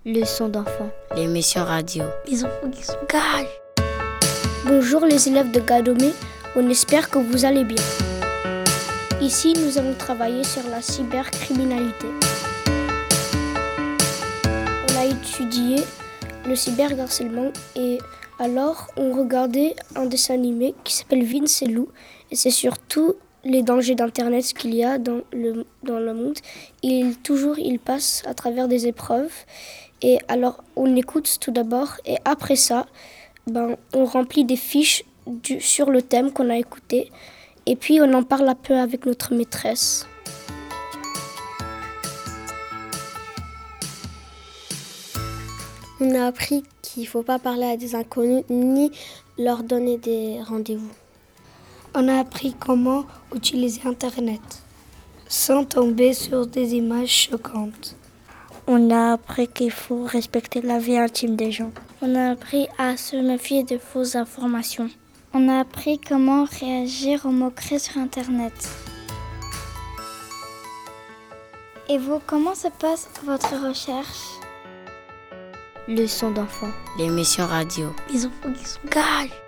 Leçon d'enfant. L'émission radio. Les enfants qui sont cages. Bonjour les élèves de Gadomé, on espère que vous allez bien. Ici, nous allons travailler sur la cybercriminalité. On a étudié le cyberharcèlement et alors on regardait un dessin animé qui s'appelle Vince et Lou et c'est surtout les dangers d'Internet qu'il y a dans le monde. Il passe à travers des épreuves et alors on écoute tout d'abord et après ça, on remplit des fiches sur le thème qu'on a écouté et puis on en parle un peu avec notre maîtresse. On a appris qu'il ne faut pas parler à des inconnus ni leur donner des rendez-vous. On a appris comment utiliser Internet sans tomber sur des images choquantes. On a appris qu'il faut respecter la vie intime des gens. On a appris à se méfier de fausses informations. On a appris comment réagir aux moqueries sur Internet. Et vous, comment se passe votre recherche ? Leçon d'enfant. L'émission radio. Les enfants qui sont cages.